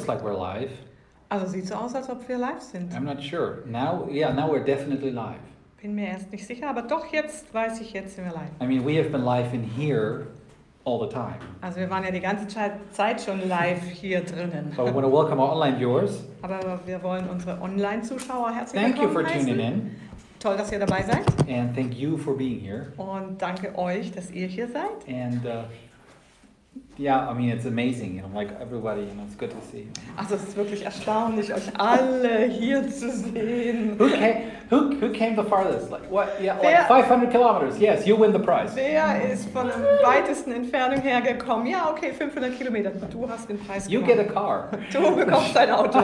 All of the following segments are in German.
looks like we're live. Also sieht so aus, als ob wir live sind. I'm not sure. Now we're definitely live. Bin mir erst nicht sicher, aber doch jetzt weiß ich, jetzt sind wir live. I mean, we have been live in here all the time. Also wir waren ja die ganze Zeit schon live hier drinnen. So I want to welcome our online viewers. Aber wir wollen unsere Online-Zuschauer herzlich Thank you willkommen for tuning heißen. in, Toll, dass ihr dabei seid. and thank you for being here. Und danke euch, dass ihr hier seid. And yeah, I mean, it's amazing. Like everybody, it's good to see you. Also es ist wirklich erstaunlich, euch alle hier zu sehen. Who came the farthest? Like what? Yeah, Wer- like 500 kilometers. Yes, you win the prize. Wer ist von der weitesten Entfernung hergekommen? Ja, okay, 500 Kilometer. Du hast den Preis You gewonnen. get a car. Du bekommst ein Auto.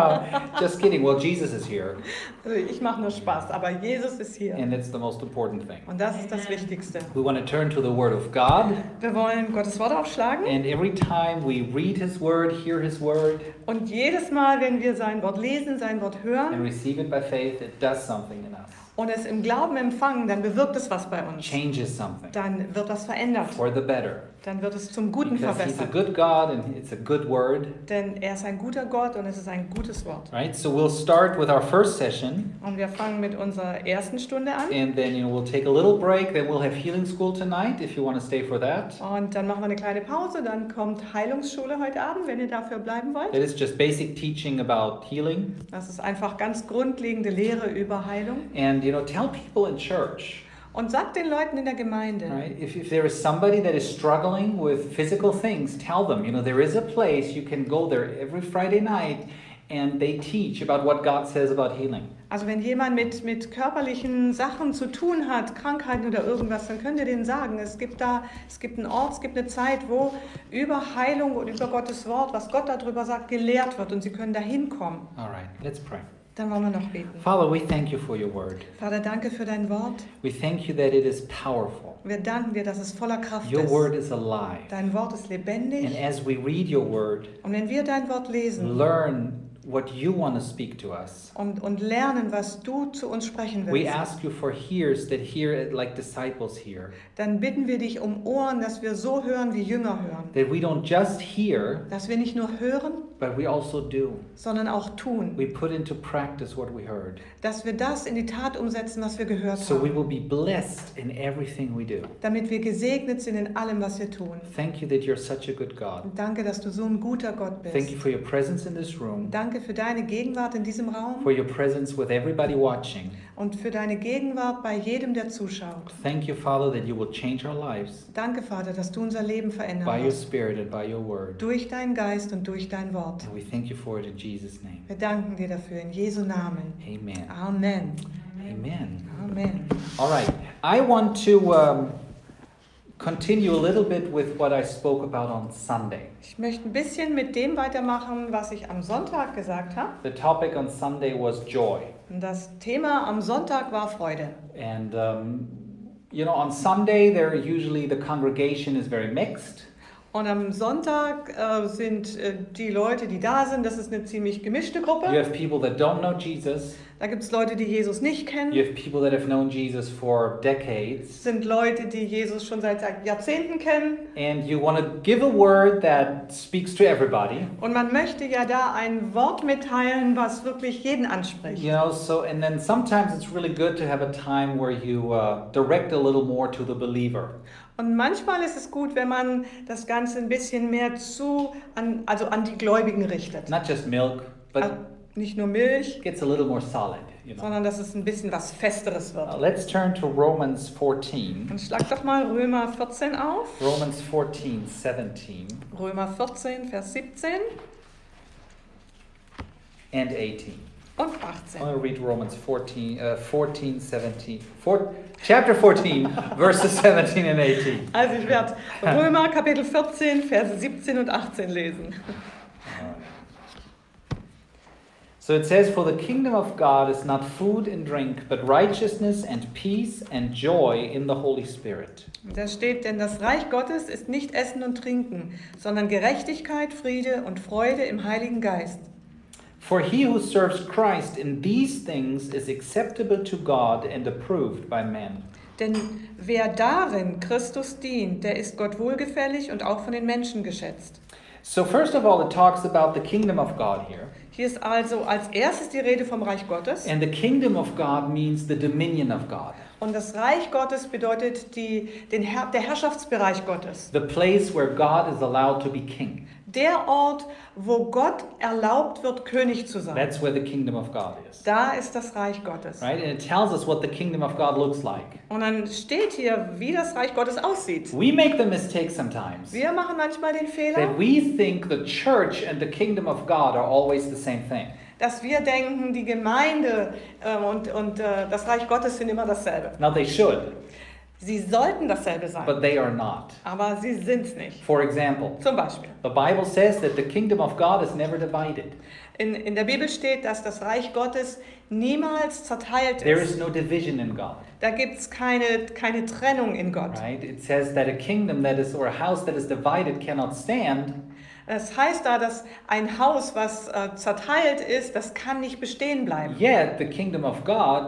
Just kidding. Well, Jesus is here, Also ich mache nur Spaß, aber Jesus ist hier. and it's the most important thing. Und das ist das Wichtigste. We want to turn to the Word of God, Wir wollen Gottes Wort aufschlagen. and every time we read His Word, hear His Word, Und jedes Mal, wenn wir sein Wort lesen, sein Wort and hören receive it by faith, it does something in us. und es im Glauben empfangen, dann bewirkt es was bei uns. Changes something Dann wird das verändert. for the better. Dann wird es zum Guten Because He's a verbessert. good God and it's a good Word. Denn er ist ein guter Gott und es ist ein gutes Wort. Right? So we'll start with our first session, Und wir fangen mit unserer ersten Stunde an. and then we'll take a little break. Then we'll have healing school tonight if you want to stay for that. Und dann machen wir eine kleine Pause. Dann kommt Heilungsschule heute Abend, wenn ihr dafür bleiben wollt. That is just basic teaching about healing. Das ist einfach ganz grundlegende Lehre über Heilung. And tell people in church. Und sagt den Leuten in der Gemeinde, Right? If there is somebody that is struggling with physical things, tell them, there is a place you can go there every Friday night and they teach about what God says about healing. also wenn jemand mit körperlichen Sachen zu tun hat, Krankheiten oder irgendwas, dann könnt ihr denen sagen, es gibt einen Ort, es gibt eine Zeit, wo über Heilung und über Gottes Wort, was Gott darüber sagt, gelehrt wird und sie können da hinkommen. All right, let's pray. Dann wollen wir noch beten. Father, we thank you for your word. Vater, danke für dein Wort. We thank you that it is powerful. Wir danken dir, dass es voller Kraft Your ist. word is alive. Dein Wort ist And lebendig. as we read your word, Und wenn wir dein Wort lesen learn what you want to speak to us. und lernen, was du zu uns sprechen We willst, ask you for ears that hear it like disciples hear. dann bitten wir dich um Ohren, dass wir so hören, wie Jünger hören. That we don't just hear, Dass wir nicht nur hören, but we also do. sondern auch tun. We put into practice what we heard. Dass wir das in die Tat umsetzen, was wir gehört So we haben. will be blessed in everything we do. Damit wir gesegnet sind in allem, was wir tun. Thank you that you're such a good God. Und danke, dass du so ein guter Gott Thank you bist. for your presence in this room, Danke für deine Gegenwart in diesem Raum for your presence with everybody watching. und für deine Gegenwart bei jedem, der zuschaut. Thank you, Father, that you will change our lives Danke, Vater, dass du unser Leben by verändern your wirst. Spirit and by your word. Durch deinen Geist und durch dein Wort. And we thank you for it in Jesus' name. Wir danken dir dafür in Jesu Namen. Amen. Amen. Amen. Amen. All right. I want to continue a little bit with what I spoke about on Sunday. Ich möchte ein bisschen mit dem weitermachen, was ich am Sonntag gesagt habe. The topic on Sunday was joy. Und das Thema am Sonntag war Freude. And, on Sunday, the congregation is very mixed. Und am Sonntag sind die Leute, die da sind, das ist eine ziemlich gemischte You Gruppe. have people that don't know Jesus. Da gibt es Leute, die Jesus nicht kennen. You have people that have known Jesus for decades. Es sind Leute, die Jesus schon seit Jahrzehnten kennen. And you want to give a word that speaks to everybody. Und man möchte ja da ein Wort mitteilen, was wirklich jeden anspricht. And then sometimes it's really good to have a time where you direct a little more to the believer. Und manchmal ist es gut, wenn man das Ganze ein bisschen mehr an die Gläubigen richtet. Not just milk, but Also nicht nur Milch, it gets a little more solid, sondern dass es ein bisschen was Festeres wird. Let's turn to Romans 14. Und schlag doch mal Römer 14 auf. Romans 14, 17 Römer 14, Vers 17 and 18. und I'm 18. going to read Romans 14, 17. Chapter 14, verses 17 and 18. Also ich werde Römer Kapitel 14, Verse 17 und 18 lesen. So it says, "For the kingdom of God is not food and drink, but righteousness and peace and joy in the Holy Spirit." Da steht, denn das Reich Gottes ist nicht Essen und Trinken, sondern Gerechtigkeit, Friede und Freude im Heiligen Geist. For he who serves Christ in these things is acceptable to God and approved by men. Denn wer darin Christus dient, der ist Gott wohlgefällig und auch von den Menschen geschätzt. So first of all, it talks about the kingdom of God here. Hier ist also als erstes die Rede vom Reich Gottes. And the kingdom of God means the dominion of God. Und das Reich Gottes bedeutet der Herrschaftsbereich Gottes. The place where God is allowed to be king. Der Ort, wo Gott erlaubt wird, König zu sein. That's where the kingdom of God is. Da ist das Reich Gottes. Right? And it tells us what the kingdom of God looks like. Und dann steht hier, wie das Reich Gottes aussieht. We make the mistake sometimes Wir machen manchmal den Fehler, that we think the church and the kingdom of God are always the same thing. dass wir denken, die Gemeinde und das Reich Gottes sind immer dasselbe. Now they should, Sie sollten dasselbe sein, but they are not. aber sie sind es nicht. For example, Zum Beispiel, the Bible says that the kingdom of God is never divided. in der Bibel steht, dass das Reich Gottes niemals zerteilt There ist. is no division in God. Da gibt es keine Trennung in Gott. Right? It says that a kingdom that is, or a house that is divided cannot stand. Das heißt da, dass ein Haus, was zerteilt ist, das kann nicht bestehen bleiben. Yet the kingdom of God,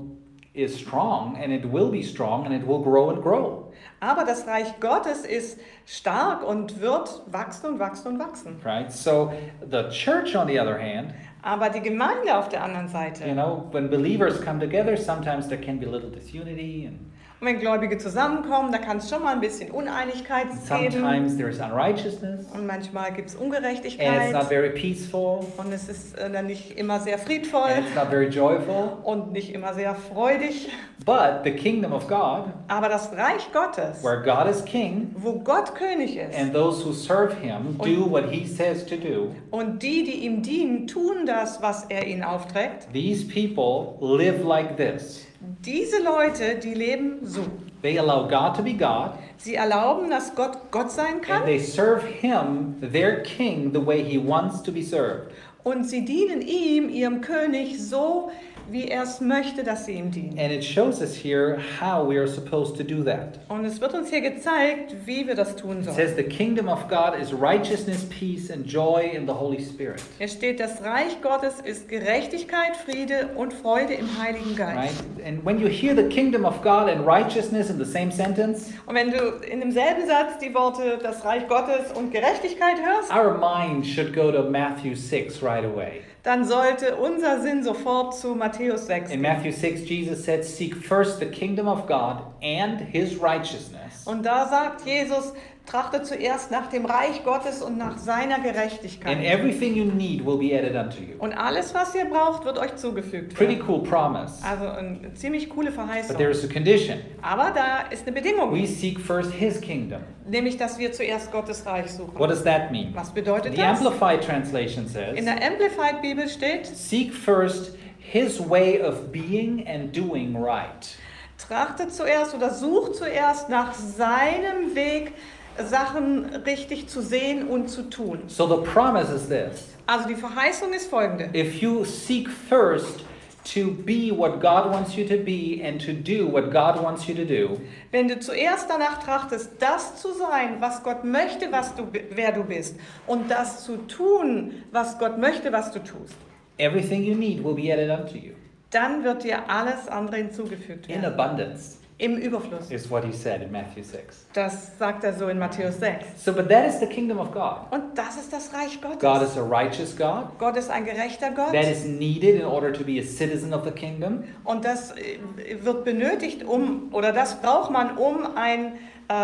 is strong, and it will be strong, and it will grow and grow. Aber das Reich Gottes ist stark und wird wachsen und wachsen und wachsen. Right? So the church, on the other hand, Aber die Gemeinde auf der anderen Seite, when believers come together, sometimes there can be a little disunity, and und wenn Gläubige zusammenkommen, da kann es schon mal ein bisschen Uneinigkeit geben. sometimes there is unrighteousness, Und manchmal gibt es and it's not Ungerechtigkeit. very peaceful, Und es ist dann nicht immer sehr friedvoll and it's not very joyful. und nicht immer sehr freudig. But the kingdom of God, Aber das Reich Gottes, where God is king, wo Gott König ist, and those who serve him do what he says to do, und die ihm dienen, tun das, was er ihnen aufträgt. these people live like this. Diese Leute, die leben so. They allow God to be God, Sie erlauben, dass Gott Gott sein and kann, they serve him, their king, the way he wants to be served. und sie dienen ihm, ihrem König, so wie er es möchte, dass sie ihm dienen. And it shows us here how we are supposed to do that. Und es wird uns hier gezeigt, wie wir das tun It sollen. says the kingdom of God is righteousness, peace, and joy in the Holy Spirit. Hier steht, das Reich Gottes ist Gerechtigkeit, Friede und Freude im Heiligen Right? Geist. And when you hear the kingdom of God and righteousness in the same sentence, Und wenn du in demselben Satz die Worte das Reich Gottes und Gerechtigkeit hörst, our mind should go to Matthew 6 right away. dann sollte unser Sinn sofort zu Matthäus 6 In gehen. Matthew 6, Jesus said, "Seek first the kingdom of God and his righteousness, Und da sagt Jesus, trachtet zuerst nach dem Reich Gottes und nach seiner Gerechtigkeit. and everything you need will be added unto you." Und alles, was ihr braucht, wird euch zugefügt Pretty werden. cool promise. Also eine ziemlich coole But Verheißung. there is a condition. Aber da ist eine Bedingung, We seek first his kingdom. nämlich, dass wir zuerst Gottes Reich suchen. What does that mean? Was bedeutet The das? Amplified translation In says, der Amplified Bibel steht, "Seek first his way of being and doing right." trachtet zuerst oder sucht zuerst nach seinem Weg, Sachen richtig zu sehen und zu tun. So the promise is this. Also die Verheißung ist folgende. If you seek first to be what God wants you to be and to do what God wants you to do, Wenn du zuerst danach trachtest, das zu sein, was Gott möchte, wer du bist, und das zu tun, was Gott möchte, was du tust, everything you need will be added unto you. dann wird dir alles andere hinzugefügt In werden. abundance Im Überfluss. is what he said in Matthew 6. Das sagt er so in Matthäus 6. So, but that is the kingdom of God. Und das ist das Reich Gottes. God is a righteous God. Gott ist ein gerechter Gott. That is needed in order to be a citizen of the kingdom. Und das wird benötigt, oder das braucht man, um ein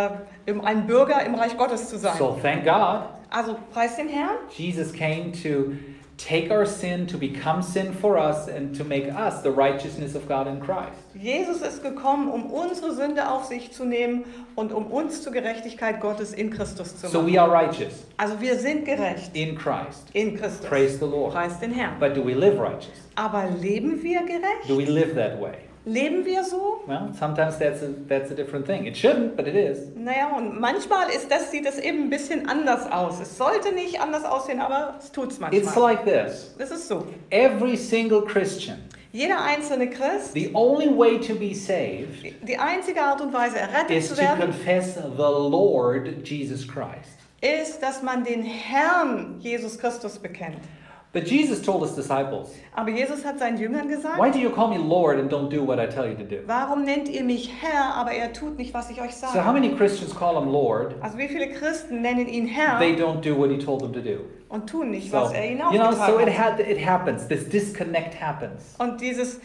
Bürger im Reich Gottes zu sein. So thank God, Also preis den Herrn. Jesus came to take our sin, to become sin for us, and to make us the righteousness of God in Christ. Jesus ist gekommen, um unsere Sünde auf sich zu nehmen und um uns zur Gerechtigkeit Gottes in Christus zu So machen. we are righteous Also wir sind gerecht in Christ. in Christus. Praise the Lord. Preis den Herrn. But do we live righteous? Aber leben wir gerecht? Do we live that way? Leben wir so? Well, sometimes that's a different thing. It shouldn't, but it is. Naja, und manchmal sieht es eben ein bisschen anders aus. Es sollte nicht anders aussehen, aber es tut es It's manchmal. like this. Es ist so. Every single Christian, Jeder einzelne Christ, the only way to be saved die einzige Art und Weise, errettet is zu to werden, confess the Lord Jesus Christ. ist, dass man den Herrn Jesus Christus bekennt. But Jesus told his disciples, Aber Jesus hat seinen Jüngern gesagt, why do you call me Lord and don't do what I tell you to do? warum nennt ihr mich Herr, aber er tut nicht, was ich euch So how sage? many Christians call him Lord? Also wie viele Christen nennen ihn Herr They don't do what he told them to do. und tun nicht, So, was er ihnen so aufgetragen hat? it happens. This disconnect happens. Und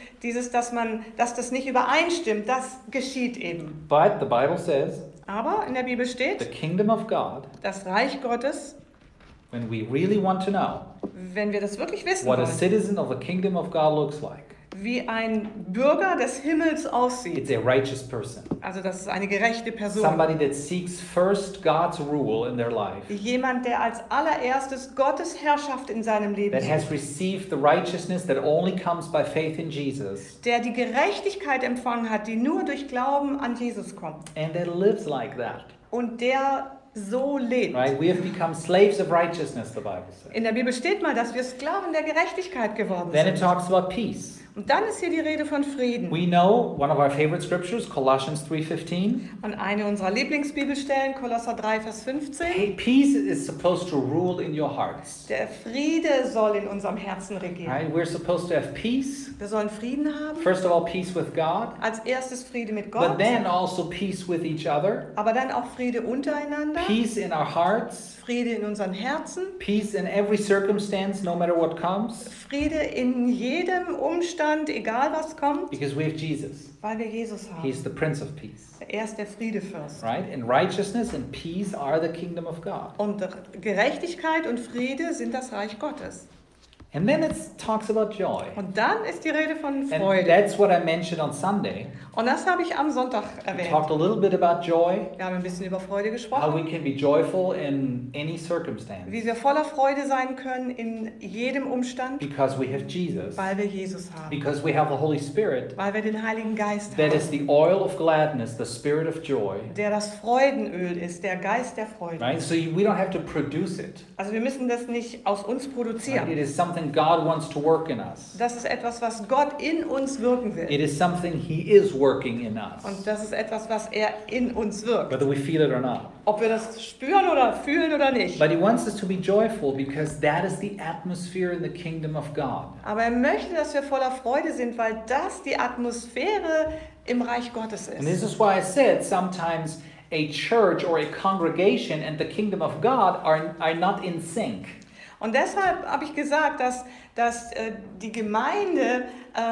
dass das nicht übereinstimmt, das geschieht eben. But the Bible says Aber in der Bibel the steht, kingdom of God, das Reich Gottes, when we really want to know wenn wir das wirklich wissen what a wollen, citizen of the kingdom of God looks like, wie ein Bürger des Himmels aussieht. it's a righteous person. Also das ist eine gerechte Person. Somebody that seeks first God's rule in their life, Jemand, der als allererstes Gottes Herrschaft in seinem Leben that has sucht. received the righteousness that only comes by faith in Jesus, Der die Gerechtigkeit empfangen hat, die nur durch Glauben an Jesus kommt. and that lives like that. Und der so lebt. Right? We have become slaves of righteousness, the Bible says. In der Bibel steht mal, dass wir Sklaven der Gerechtigkeit geworden Then it sind. talks about peace. Und dann ist hier die Rede von Frieden. We know one of our favorite scriptures, Colossians 3:15. Und eine unserer Lieblingsbibelstellen, Kolosser 3, Vers 15. Hey, peace is supposed to rule in your hearts. Der Friede soll in unserem Herzen regieren. Right? We're supposed to have peace. Wir sollen Frieden haben. First of all, peace with God, Als erstes Friede mit but Gott, then also peace with each other, aber dann auch Friede untereinander, peace in our hearts, Friede in unseren Herzen, peace in every circumstance, no matter what comes, Friede in jedem Umstand, egal was kommt, because we have Jesus. weil wir Jesus haben. He's the Prince of Peace. Er ist der Friedefürst. Right? And righteousness and peace are the kingdom of God. Und Gerechtigkeit und Friede sind das Reich Gottes. And then it talks about joy. Und dann ist die Rede von And Freude. that's what I mentioned on Sunday. Und das habe ich am Sonntag We erwähnt. talked a little bit about joy, Wir haben ein bisschen über Freude how gesprochen. we can be joyful in any circumstance Wie wir voller Freude sein können in jedem Umstand, because we have Jesus, weil wir Jesus haben. because we have the Holy Spirit Weil wir den Heiligen Geist that haben. is the oil of gladness, the spirit of joy. Der das Freudenöl ist, der Geist der Freude. Right? So we don't have to produce it. Also wir müssen das nicht aus uns Right? produzieren. It is something God wants to work in us. Das ist etwas, was Gott in uns wirken will. It is something He is working in us, Und das ist etwas, was er in uns wirkt. whether we feel it or not. Ob wir das spüren oder fühlen oder nicht. But He wants us to be joyful because that is the atmosphere in the kingdom of God. Aber er möchte, dass wir voller Freude sind, weil das die Atmosphäre im Reich Gottes And this ist. is why I said sometimes a church or a congregation and the kingdom of God are not in sync. Und deshalb habe ich gesagt, dass die Gemeinde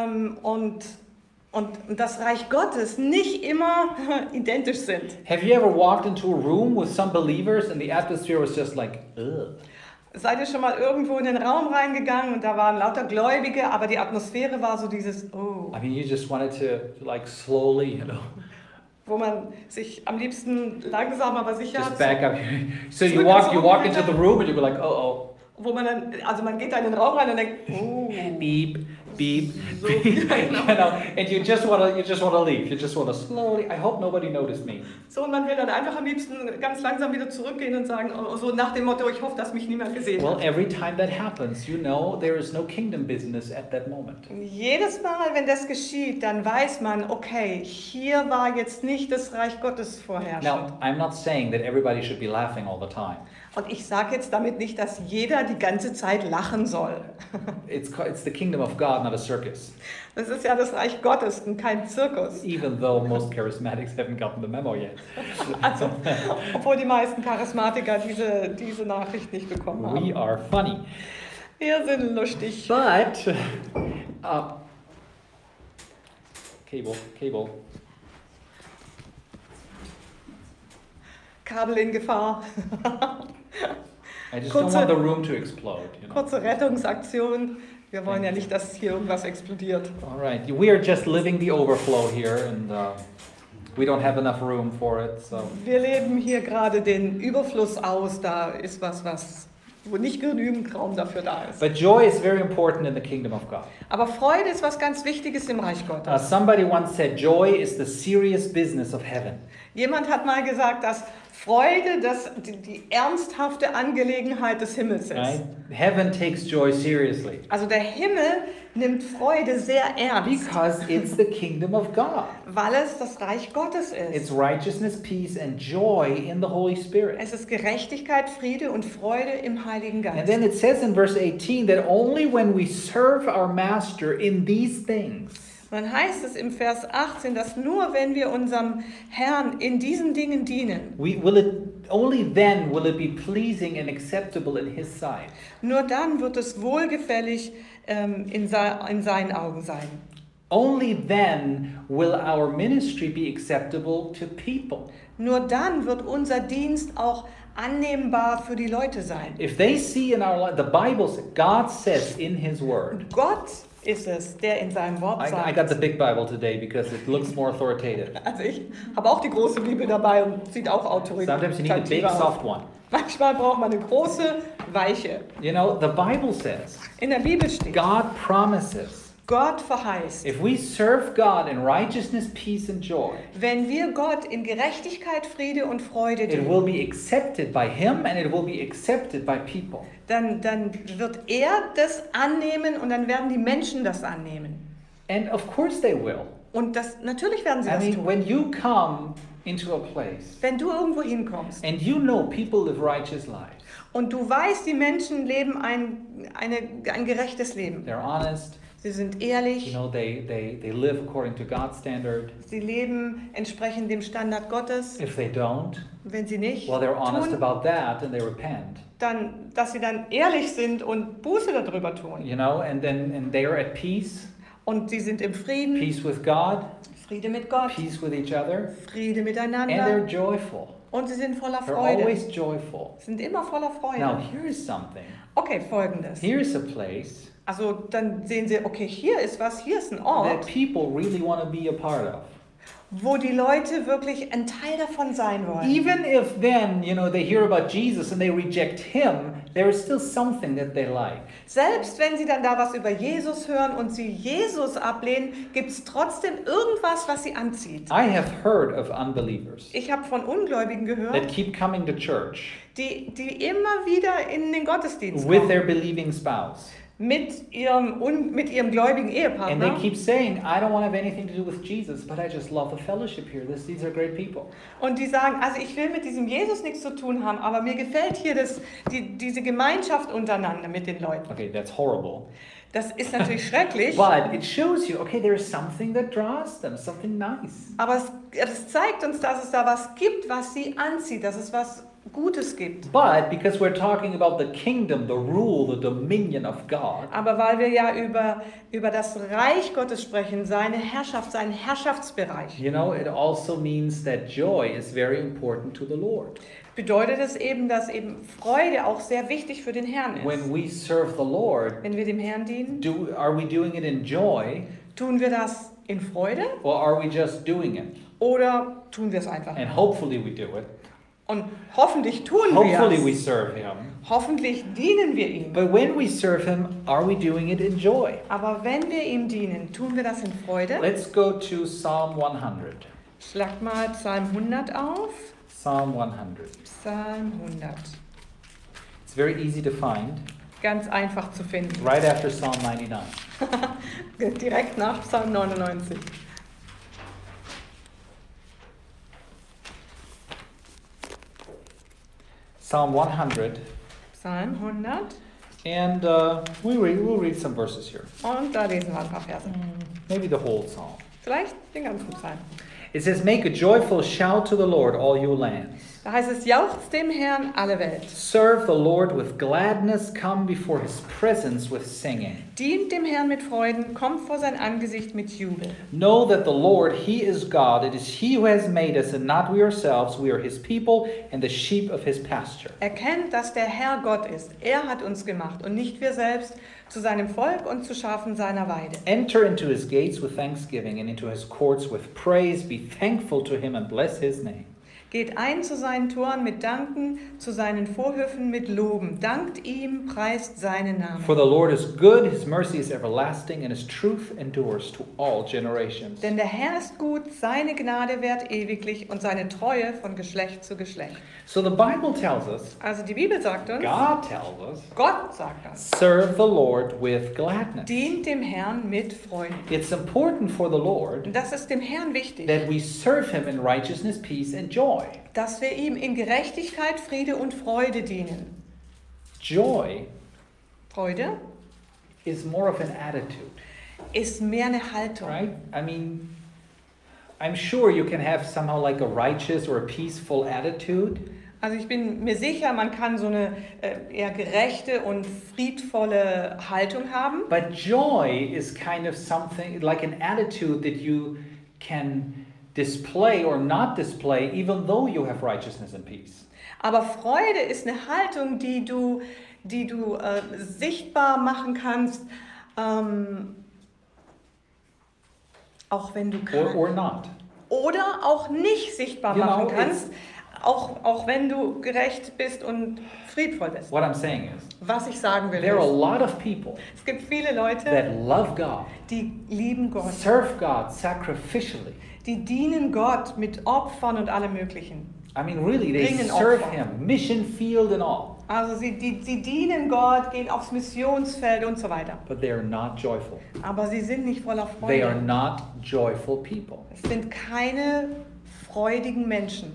und das Reich Gottes nicht immer identisch sind. Have you ever walked into a room with some believers and the atmosphere was just like, ugh? Seid ihr schon mal irgendwo in den Raum reingegangen und da waren lauter Gläubige, aber die Atmosphäre war so dieses, oh, I mean, you just wanted to like slowly, wo man sich am liebsten langsam, aber sicher, just back up. So you Zurück ins walk Raum into the room and you go like, oh, wo man dann, also man geht da in den Raum rein und denkt, oh, beep, beep, So, beep. genau. You know, and you just want to leave. You just want to slowly. I hope nobody noticed me. so, und man will dann einfach am liebsten ganz langsam wieder zurückgehen und sagen, oh, so nach dem Motto, ich hoffe, dass mich niemand gesehen Well, hat. every time that happens, you know there is no kingdom business at that moment. Jedes Mal, wenn das geschieht, dann weiß man, okay, hier war jetzt nicht das Reich Gottes vorherrschend. Now, I'm not saying that everybody should be laughing all the time. Und ich sage jetzt damit nicht, dass jeder die ganze Zeit lachen soll. It's the kingdom of God, not a circus. Das ist ja das Reich Gottes und kein Zirkus. Even though most charismatics haven't gotten the memo yet. Also, obwohl die meisten Charismatiker diese Nachricht nicht bekommen haben. We are funny. Wir sind lustig. But, cable. Kabel in Gefahr. I just don't want the room to explode. You know? Kurze Rettungsaktion. Wir wollen ja nicht, dass hier irgendwas explodiert. All right, we are just living the overflow here, and we don't have enough room for it. So, Wir leben hier gerade den Überfluss aus. Da ist wo nicht genügend Raum dafür da ist. but joy is very important in the kingdom of God. Aber Freude ist was ganz Wichtiges im Reich Gottes. Somebody once said, joy is the serious business of heaven. Jemand hat mal gesagt, dass Freude, das die ernsthafte Angelegenheit des Himmels ist. Right? Heaven takes joy seriously Also der Himmel nimmt Freude sehr ernst, because it's the kingdom of God. weil es das Reich Gottes It's ist. righteousness, peace, and joy in the Holy Spirit. Es ist Gerechtigkeit, Friede und Freude im Heiligen And Geist. then it says in verse 18 that only when we serve our master in these things, Dann heißt es im Vers 18, dass nur wenn wir unserem Herrn in diesen Dingen dienen, only then will it be pleasing and acceptable in his sight. nur dann wird es wohlgefällig in seinen Augen sein. Only then will our ministry be acceptable to people. Nur dann wird unser Dienst auch annehmbar für die Leute sein. If they see in our life, the Bible, God says in his word. Gott ist es, der in seinem Wort I sagt. got the big Bible today because it looks more authoritative. Also ich habe auch die große Bibel dabei und sieht auch Sometimes you need a big, autoritativ aus. soft one. Manchmal braucht man eine große, weiche. You know, the Bible says, In der Bibel steht, God promises, Gott verheißt, if we serve God in righteousness, peace, and joy, wenn wir Gott in Gerechtigkeit, Friede und Freude it dienen, will be accepted by Him and it will be accepted by people. dann wird er das annehmen und dann werden die Menschen das annehmen. And of course they will. Und natürlich werden sie I das mean, tun. when you come into a place Wenn du irgendwo hinkommst and you know people live righteous lives, und du weißt, die Menschen leben ein gerechtes Leben. they're honest, Sie sind you ehrlich, know, they live according to God's standard. sie leben entsprechend dem Standard Gottes. If they don't, Wenn sie nicht well, they're honest tun, about that and they repent. dass sie dann ehrlich sind und Buße darüber tun. You know, and they are at peace, Und sie sind im Frieden, peace with God, Friede mit Gott, peace with each other, Friede and they're miteinander. joyful. Und sie sind voller They're Freude. always joyful. Sind immer voller Now, Freude. here is something. Okay, folgendes. Here's a place Also dann sehen sie, okay, hier ist was, hier ist ein that Ort, people really want to be a part of. wo die Leute wirklich ein Teil davon sein wollen. Even if then, you know, they hear about Jesus and they reject him, there is still something that they like. Selbst wenn sie dann da was über Jesus hören und sie Jesus ablehnen, gibt es trotzdem irgendwas, was sie anzieht. I have heard of unbelievers Ich habe von Ungläubigen that gehört, keep coming to church die immer wieder in den Gottesdienst with kommen. their believing spouse. Mit ihrem gläubigen And they Ehepartner. keep saying, I don't want to have anything to do with Jesus, but I just love the fellowship here. These are great people. Und die sagen, also ich will mit diesem Jesus nichts zu tun haben, aber mir gefällt hier diese Gemeinschaft untereinander mit den Leuten. Okay, that's horrible. Das ist natürlich schrecklich, But it shows you, okay, there's something that draws them, something nice. aber es zeigt uns, dass es da was gibt, was sie anzieht, dass es was Gutes gibt. But because we're talking about the kingdom, the rule, the dominion of God, Aber weil wir ja über das Reich Gottes sprechen, seine Herrschaft, seinen Herrschaftsbereich, you know, it also means that joy is very important to the Lord. bedeutet es eben, dass eben Freude auch sehr wichtig für den Herrn ist. When we serve the Lord, Wenn wir dem Herrn dienen, are we doing it in joy tun wir das in Freude or are we just doing it? oder tun wir es einfach? And hopefully we do it. Und hoffentlich tun wir Hopefully we es. serve Him. Hoffentlich dienen wir ihm. But when we serve Him, are we doing it in joy? Aber wenn wir ihm dienen, tun wir das in Freude? Let's go to Psalm 100. Schlag mal Psalm 100 auf. Psalm 100. Psalm 100. It's very easy to find, Ganz einfach zu finden. right after Psalm 99. Direkt nach Psalm 99. Psalm 100, Psalm 100. and we'll read some verses here. Und da lesen wir ein paar Verse. Maybe the whole psalm. Vielleicht den ganzen Psalm. It says, make a joyful shout to the Lord, all you lands. Da heißt es, jauchzt dem Herrn alle Welt. Serve the Lord with gladness, come before His presence with singing. Dient dem Herrn mit Freuden, kommt vor sein Angesicht mit Jubel. Know that the Lord, He is God. It is He who has made us and not we ourselves. We are His people and the sheep of His pasture. Erkennt, dass der Herr Gott ist. Er hat uns gemacht und nicht wir selbst, zu seinem Volk und zu Schafen seiner Weide. Enter into His gates with thanksgiving and into His courts with praise. Be thankful to Him and bless His name. Geht ein zu seinen Toren mit Danken, zu seinen Vorhöfen mit Loben. Dankt ihm, preist seinen Namen. For the Lord is good, his mercy is everlasting, and his truth endures to all generations. Denn der Herr ist gut, seine Gnade währt ewiglich und seine Treue von Geschlecht zu Geschlecht. So the Bible tells us, Also die Bibel sagt uns, God tells us, Gott sagt uns, serve the Lord with gladness. dient dem Herrn mit Freuden. It's important for the Lord Und das ist dem Herrn wichtig, that we serve him in righteousness, peace, and joy. dass wir ihm in Gerechtigkeit, Friede und Freude dienen. Joy Freude is more of an attitude, ist mehr eine Haltung. right? I mean, I'm sure you can have somehow like a righteous or a peaceful attitude, Also ich bin mir sicher, man kann so eine eher gerechte und friedvolle Haltung haben. but joy is kind of something like an attitude that you can display or not display even though you have righteousness and peace. Aber Freude ist eine Haltung, die du sichtbar machen kannst, auch wenn du Or not. oder auch nicht sichtbar You machen know, kannst, auch wenn du gerecht bist und friedvoll bist. What I'm saying is, Was ich sagen will, there are a ist, lot of people es gibt viele Leute, that love God, die lieben Gott, serve God sacrificially. die dienen Gott mit Opfern und allem Möglichen. I mean, really, they Bringen serve Opfer. Him, mission field and all, Also sie dienen Gott, gehen aufs Missionsfeld und so weiter. but they are not joyful. Aber sie sind nicht voller They are Freude. not joyful people. Es sind keine freudigen Menschen.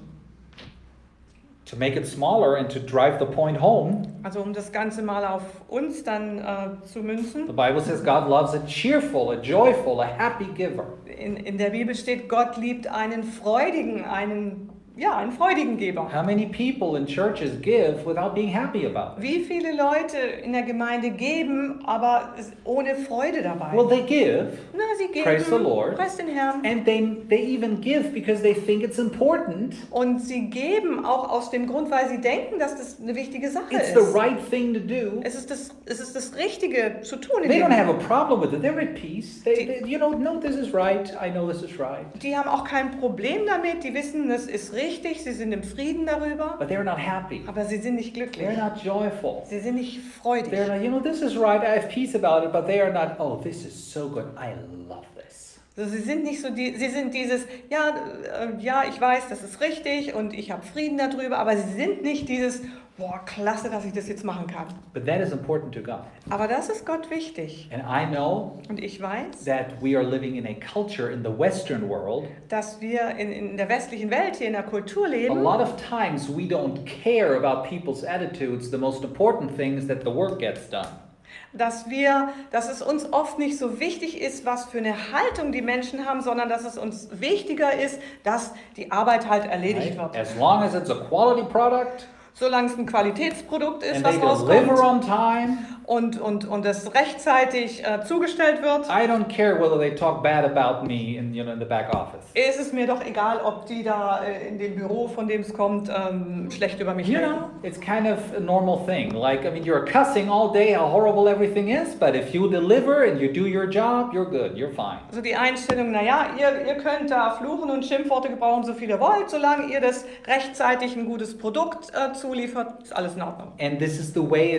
To make it smaller and to drive the point home, Also um das Ganze mal auf uns dann zu münzen. the Bible says God loves a cheerful, a joyful, a happy giver. In der Bibel steht, Gott liebt einen freudigen, einen freudigen Geber. How many people in churches give without being happy about it? Wie viele Leute in der Gemeinde geben, aber ohne Freude dabei? Well, they give, Na, sie geben, praise the Lord. preis den Herrn. and they even give because they think it's important. Und sie geben auch aus dem Grund, weil sie denken, dass das eine wichtige Sache It's ist. the right thing to do. Es ist das Richtige zu tun. In They dem don't have a Moment. problem with it. They're at peace. No, this is right. I know this is right. Die haben auch kein Problem damit. Die wissen, das ist richtig. Sie sind im Frieden darüber. But they're not happy. Aber sie sind nicht glücklich. They're not joyful. Sie sind nicht freudig. They're not, this is right. I have peace about it. But they are not, oh, this is so good. I love this. Also sie sind nicht so, sie sind dieses, ja, ich weiß, das ist richtig und ich habe Frieden darüber, aber sie sind nicht dieses, boah, klasse, dass ich das jetzt machen kann. But that is important to God. Aber das ist Gott wichtig. And I know Und ich weiß, that we are living in a culture in the Western world. dass wir in der westlichen Welt hier in der Kultur A leben. lot of times we don't care about people's attitudes. The most important thing is that the work gets done. Dass es uns oft nicht so wichtig ist, was für eine Haltung die Menschen haben, sondern dass es uns wichtiger ist, dass die Arbeit halt erledigt Right? wird. As long as it's a quality product Solange es ein Qualitätsprodukt ist, and was they deliver rauskommt on time, und es rechtzeitig zugestellt wird, I don't care whether they talk bad about me in the back office. ist es mir doch egal, ob die da in dem Büro, von dem es kommt, schlecht über mich You reden. know, it's kind of a normal thing. Like, I mean, you're cussing all day how horrible everything is, but if you deliver and you do your job, you're good, you're fine. Also die Einstellung, naja, ihr könnt da fluchen und Schimpfworte gebrauchen, so viel ihr wollt, solange ihr das rechtzeitig ein gutes Produkt zuliefert, ist alles in Ordnung. And this is the way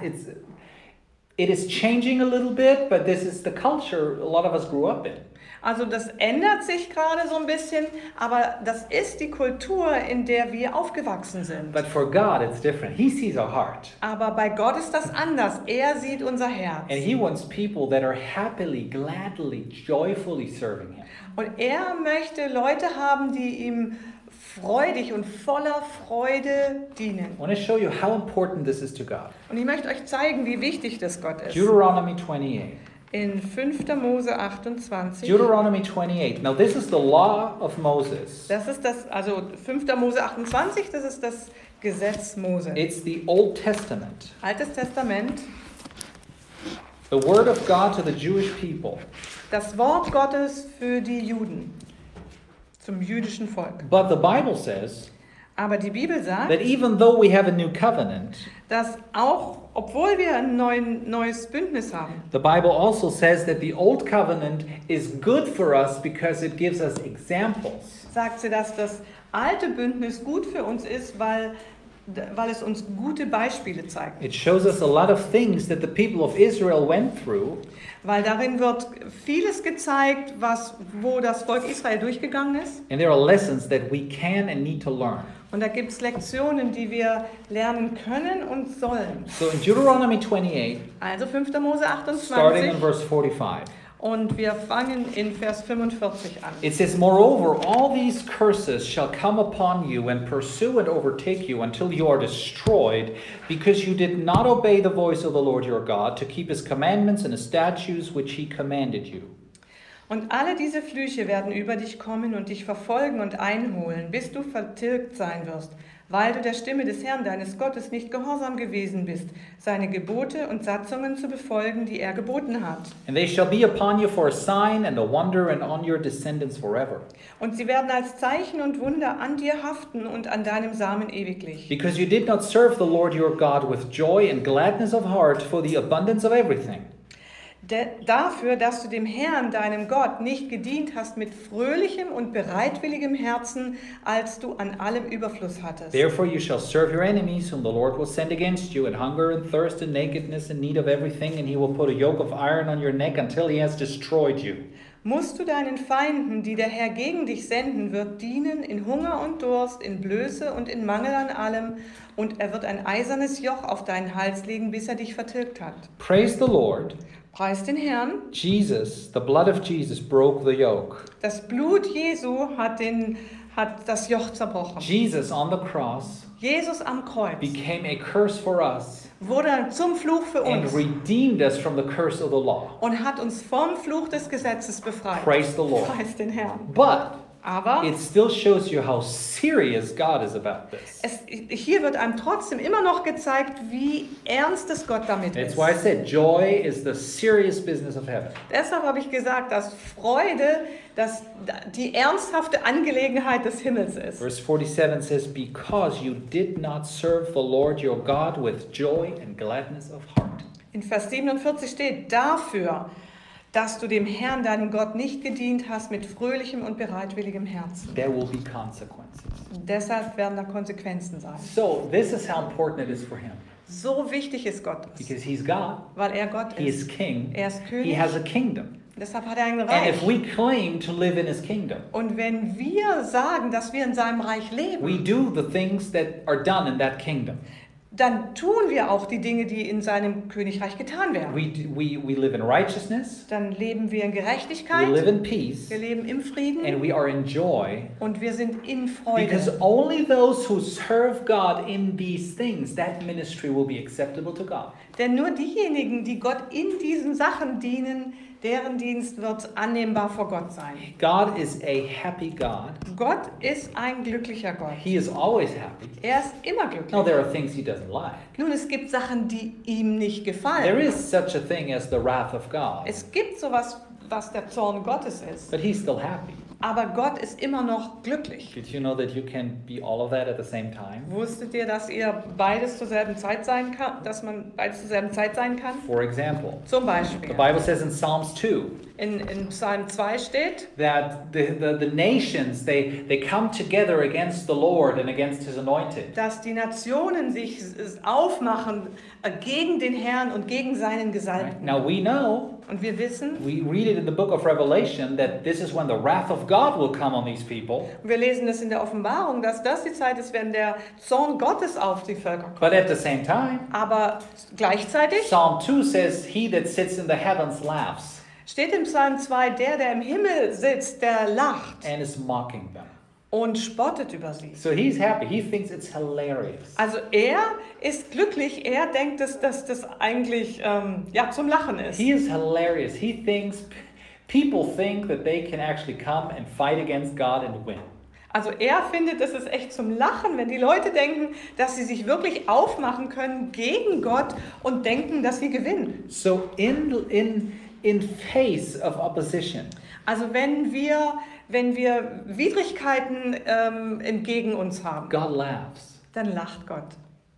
it is changing a little bit, but this is the culture a lot of us grew up in. Also das ändert sich gerade so ein bisschen, aber das ist die Kultur, in der wir aufgewachsen sind. But for God, it's different. He sees our heart. Aber bei Gott ist das anders. Er sieht unser Herz. And He wants people that are happily, gladly, joyfully serving Him. Und er möchte Leute haben, die ihm freudig und voller Freude dienen. I want to show you how important this is to God. Und ich möchte euch zeigen, wie wichtig das Gott ist. Deuteronomy 28. In 5. Mose 28. Deuteronomy 28. Now this is the law of Moses. Das ist also 5. Mose 28, das ist das Gesetz Mose. It's the Old Testament. Altes Testament, The word of God to the Jewish people. das Wort Gottes für die Juden, zum jüdischen Volk. But the Bible says Aber die Bibel sagt, that even though we have a new covenant, dass auch, obwohl wir ein neues Bündnis haben, the Bible also says that the old covenant is good for us because it gives us examples. sagt sie, dass das alte Bündnis gut für uns ist, weil es uns gute Beispiele zeigt. It shows us a lot of things that the people of Israel went through. Weil darin wird vieles gezeigt, wo das Volk Israel durchgegangen ist. And there are lessons that we can and need to learn. Und da gibt es Lektionen, die wir lernen können und sollen. So in Deuteronomy 28, Also 5. Mose starting 28 in verse 45, und wir fangen in Vers 45 an. it says, "Moreover, all these curses shall come upon you and pursue and overtake you until you are destroyed, because you did not obey the voice of the Lord your God to keep his commandments and his statutes which he commanded you." Und alle diese Flüche werden über dich kommen und dich verfolgen und einholen, bis du vertilgt sein wirst, weil du der Stimme des Herrn deines Gottes nicht gehorsam gewesen bist, seine Gebote und Satzungen zu befolgen, die er geboten hat. And they shall be upon you for a sign and a wonder and on your descendants forever. Und sie werden als Zeichen und Wunder an dir haften und an deinem Samen ewiglich. Because you did not serve the Lord your God with joy and gladness of heart for the abundance of everything. Dafür, dass du dem Herrn, deinem Gott, nicht gedient hast mit fröhlichem und bereitwilligem Herzen, als du an allem Überfluss hattest. Therefore you shall serve your enemies, whom the Lord will send against you, and hunger and thirst and nakedness and need of everything, and he will put a yoke of iron on your neck until he has destroyed you. Musst du deinen Feinden, die der Herr gegen dich senden wird, dienen in Hunger und Durst, in Blöße und in Mangel an allem, und er wird ein eisernes Joch auf deinen Hals legen, bis er dich vertilgt hat. Praise the Lord. Preis den Herrn. Jesus, the blood of Jesus broke the yoke. Das Blut Jesu hat das Joch zerbrochen. Jesus on the cross Jesus am Kreuz became a curse for us wurde zum Fluch für and uns redeemed us from the curse of the law. und hat uns vom Fluch des Gesetzes befreit. Praise the Lord. Preis den Herrn. But Aber it still shows you how serious God is about this. hier wird einem trotzdem immer noch gezeigt, wie ernst es Gott damit That's ist. why I said joy is the serious business of heaven. Deshalb habe ich gesagt, dass Freude die ernsthafte Angelegenheit des Himmels ist. Verse 47 says, "Because you did not serve the Lord your God with joy and gladness of heart." In Vers 47 steht, dafür, dass du dem Herrn, deinem Gott, nicht gedient hast mit fröhlichem und bereitwilligem Herzen. There will be consequences. Deshalb werden da Konsequenzen sein. So this is how important it is for him. So wichtig ist Gott, Because he's God, weil er Gott he is ist. king, Er ist he König. has a kingdom. Deshalb hat er ein And Reich. if we claim to live in his kingdom, Und wenn wir sagen, dass wir in seinem Reich leben, we do the things that are done in that kingdom. dann tun wir auch die Dinge, die in seinem Königreich getan werden. We live in righteousness, Dann leben wir in we Gerechtigkeit, live in peace, wir leben im Frieden and we are in joy. und wir sind in Because Freude. only those who serve God in these things, that ministry will be acceptable to God. Denn nur diejenigen, die Gott in diesen Sachen dienen, deren Dienst wird annehmbar vor Gott sein. God is a happy God. Gott ist ein glücklicher Gott. He is always happy. Er ist immer glücklich. Now, there are things he doesn't like. Nun, es gibt Sachen, die ihm nicht There gefallen. is such a thing as the wrath of God, Es gibt sowas, was der Zorn Gottes ist. but he's still happy. Aber Gott ist immer noch glücklich. Did you know that you can be all of that at the same time? Wusstet ihr, dass ihr beides zur selben Zeit sein kann, dass man beides zur selben Zeit sein kann? For example, Zum the Beispiel. Bible says in Psalms 2 In Psalm 2 steht, that the nations, they come together against the Lord and against his anointed. dass die Nationen sich aufmachen gegen den Herrn und gegen seinen Right? Gesalbten. Now we know, Und wir wissen, we read it in the book of Revelation, that this is when the wrath of God will come on these people. wir lesen es in der Offenbarung, dass das die Zeit ist, wenn der Zorn Gottes auf die Völker kommt. But at the same time, Aber gleichzeitig Psalm 2 says, "He that sits in the heavens laughs steht im Psalm 2, der im Himmel sitzt, der lacht and is mocking them." und spottet über sie. So he's happy. He thinks it's hilarious. Also er ist glücklich, er denkt, dass das eigentlich zum Lachen ist. He is hilarious. He thinks people think that they can actually come and fight against God and win. Also er findet, es ist echt zum Lachen, wenn die Leute denken, dass sie sich wirklich aufmachen können gegen Gott und denken, dass sie gewinnen. So in face of opposition, Also wenn wir wenn wir Widrigkeiten entgegen uns haben, God laughs. dann lacht Gott.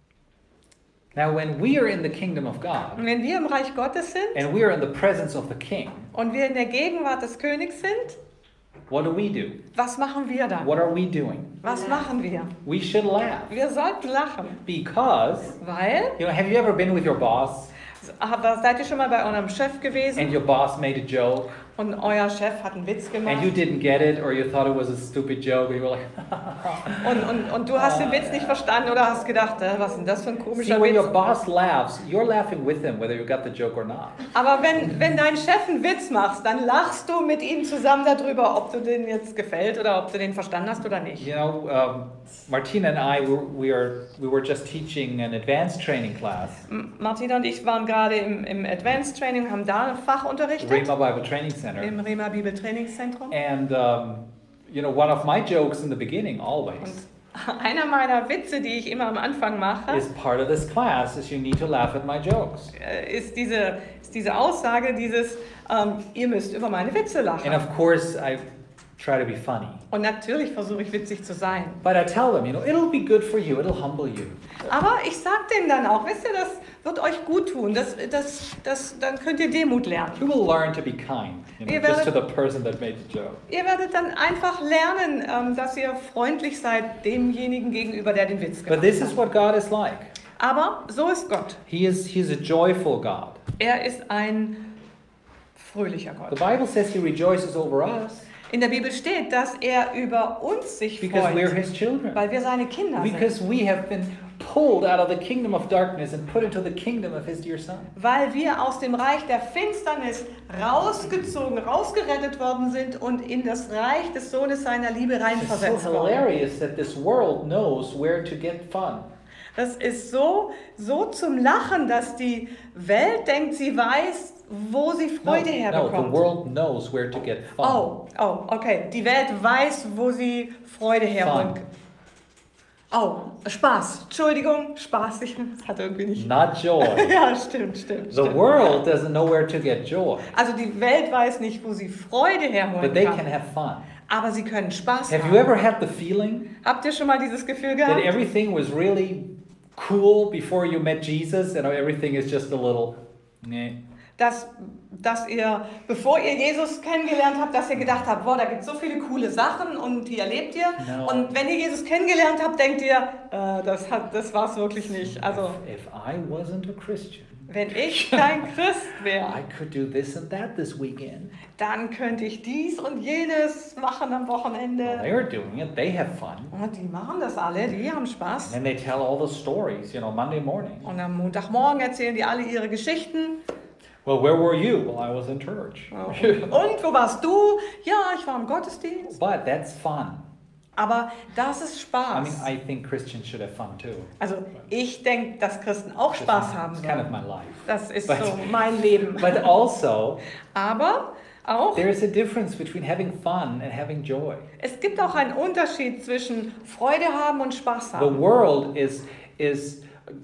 Now, when we are in the kingdom of God, Und wenn wir im Reich Gottes sind and we are in the presence of the King, und wir in der Gegenwart des Königs sind, what do we do? was machen wir dann? What are we doing? Was machen wir? We should laugh. Wir sollten lachen, Because, weil, have you ever been with your boss aber seid ihr schon mal bei eurem Chef gewesen and your boss made a joke und euer Chef hat einen Witz and gemacht you didn't get it or you thought it was a stupid joke and you were like, und du hast den Witz nicht verstanden oder hast gedacht, was ist denn das für ein see, komischer when Witz? your boss laughs, you're laughing with him whether you got the joke or not. Aber wenn dein Chef einen Witz macht, dann lachst du mit ihm zusammen darüber, ob du den jetzt gefällt oder ob du den verstanden hast oder nicht. You know, Martina and I, we were just teaching an advanced training class, Martina und ich waren gerade im Advanced Training, haben da ein Fach unterrichtet, Rhema Bible Training Center. im Rema Bibel Trainingszentrum. And, you know, one of my jokes in the beginning always Und einer meiner Witze, die ich immer am Anfang mache, is part of this class is you need to laugh at my jokes. ist diese Aussage, ihr müsst über meine Witze And lachen. of course, I try to be funny. Und natürlich versuche ich witzig zu sein. But I tell them, you know, it'll be good for you, it'll humble you. Aber ich sage denen dann auch, wisst ihr, das wird euch gut tun. Dann könnt ihr Demut lernen. You will learn to be kind, Ihr just to werdet- the person that made the joke. Ihr werdet dann einfach lernen, dass ihr freundlich seid demjenigen gegenüber, der den Witz But gemacht this hat. is what God is like. Aber so ist Gott. He's a joyful God. Er ist ein fröhlicher The Gott. Bible says he rejoices over us In der Bibel steht, dass er über uns sich because we're freut, his children. weil wir seine Kinder sind. Because we have been pulled out of the kingdom of darkness and put into the kingdom of his dear son. Weil wir aus dem Reich der Finsternis rausgezogen, rausgerettet worden sind und in das Reich des Sohnes seiner Liebe It's reinversetzt so worden. hilarious that this world knows where to get fun. Das ist so zum Lachen, dass die Welt denkt, sie weiß, wo sie Freude No, the herbekommt. world knows where to get fun. Okay. Die Welt weiß, wo sie Freude herholen. Fun. Oh, Spaß. Entschuldigung, Spaß. Das hat irgendwie nicht. Not joy. Ja, stimmt. The world doesn't know where to get joy, Also die Welt weiß nicht, wo sie Freude herholen but they kann. can have fun. Aber sie können Spaß Have haben. you ever had the feeling Habt ihr schon mal dieses Gefühl that gehabt? everything was really cool before you met Jesus and everything is just a little meh? Dass ihr, bevor ihr Jesus kennengelernt habt, dass ihr gedacht habt, boah, da gibt es so viele coole Sachen und die erlebt ihr. No. Und wenn ihr Jesus kennengelernt habt, denkt ihr, das war es wirklich nicht. Also If I wasn't a Christian, wenn ich kein Christ wäre, I could do this and that this weekend. dann könnte ich dies und jenes machen am Well, Wochenende. they're doing it. They have fun. Und die machen das alle, die haben Spaß. And they tell all the stories, Monday morning. Und am Montagmorgen erzählen die alle ihre Geschichten. Well, where were you? Well, I was in church. Und wo warst du? Ja, ich war im Gottesdienst. But that's fun. Aber das ist I Spaß. mean, I think Christians should have fun too. Also ich denke, dass Christen auch Spaß haben It's kind of sollen. my life. Das ist But- so mein Leben. But also, Aber auch, there's a difference between having fun and having joy. es gibt auch einen Unterschied zwischen Freude haben und Spaß The haben. world is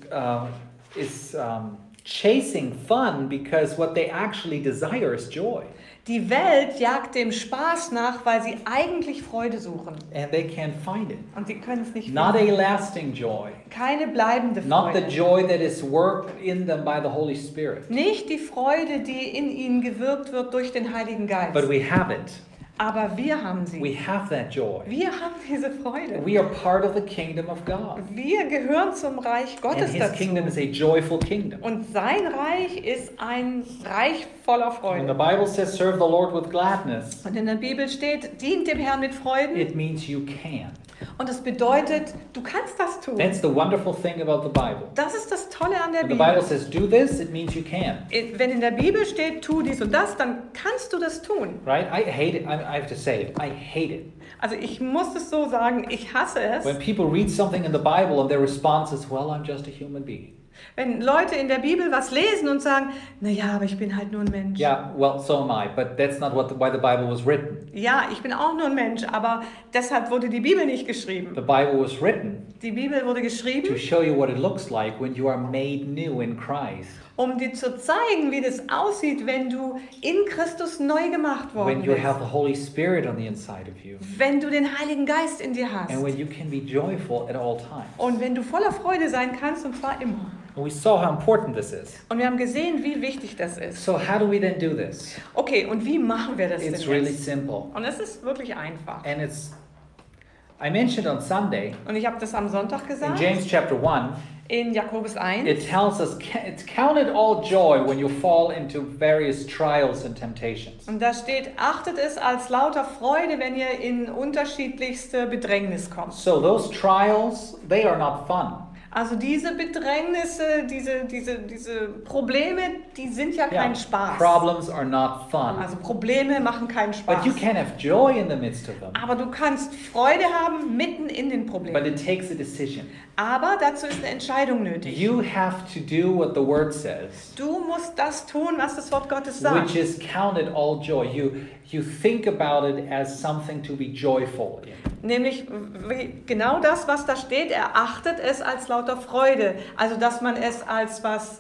chasing fun because what they actually desire is joy, Die Welt jagt dem Spaß nach, weil sie eigentlich Freude suchen. and they can't find it. Und sie können es nicht Not a finden. lasting joy, Keine bleibende not the Freude. joy that is worked in them by the Holy Spirit. Nicht die Freude, die in ihnen gewirkt wird durch den Heiligen Geist. But we have it. Aber wir haben We sie. have that joy. Wir haben diese Freude. We are part of the kingdom of God, Wir gehören zum Reich and Gottes His kingdom is dazu. a joyful kingdom. Und sein Reich ist ein Reich voller When the Freude. Bible says, "Serve the Lord with gladness," Und in der Bibel steht, dient dem Herrn mit Freuden. it means you can. Und das bedeutet, du kannst das tun. That's the wonderful thing about the Bible. Das ist das Tolle an der When the Bible Bibel. says, "Do this," it means you can. Wenn in der Bibel steht, tu dies und das, dann kannst du das tun. Right? I hate it. I have to say it. I hate it. Also ich muss es so sagen, ich hasse When es, people read something in the Bible and their response is, "Well, I'm just a human being." wenn Leute in der Bibel was lesen und sagen, naja, aber ich bin halt nur ein Mensch. Yeah, well, so am I. But that's not why the Bible was written. Ja, ich bin auch nur ein Mensch, aber deshalb wurde die Bibel nicht geschrieben. The Bible was written Die Bibel wurde to geschrieben, show you what it looks like when you are made new in Christ. um dir zu zeigen, wie das aussieht, wenn du in Christus neu gemacht worden when you bist. have the Holy Spirit on the inside of you, Wenn du den Heiligen Geist in dir hast. and when you can be joyful at all times. Und wenn du voller Freude sein kannst, und zwar immer. And we saw how important this is. Und wir haben gesehen, wie wichtig das ist. So how do we then do this? Okay, und wie machen wir das It's denn really jetzt? simple. Und es ist wirklich einfach. And I mentioned on Sunday, Und ich habe das am Sonntag in gesagt, James chapter 1, in Jakobus 1. it tells us it's counted all joy when you fall into various trials and temptations. Und da steht, achtet es als lauter Freude, wenn ihr in unterschiedlichste Bedrängnis kommt. So those trials, they are not fun. Also diese Bedrängnisse, diese Probleme, die sind ja kein Spaß. Problems are not fun. Also Probleme machen keinen Spaß. But you can have joy in the midst of them. Aber du kannst Freude haben mitten in den But Problemen. it takes a decision. Aber dazu ist eine Entscheidung nötig. You have to do what the word says, Du musst das tun, was das Wort Gottes sagt. which is counted all joy. You think about it as something to be joyful in. Nämlich genau das, was da steht, er achtet es als lauter Freude. Also dass man es als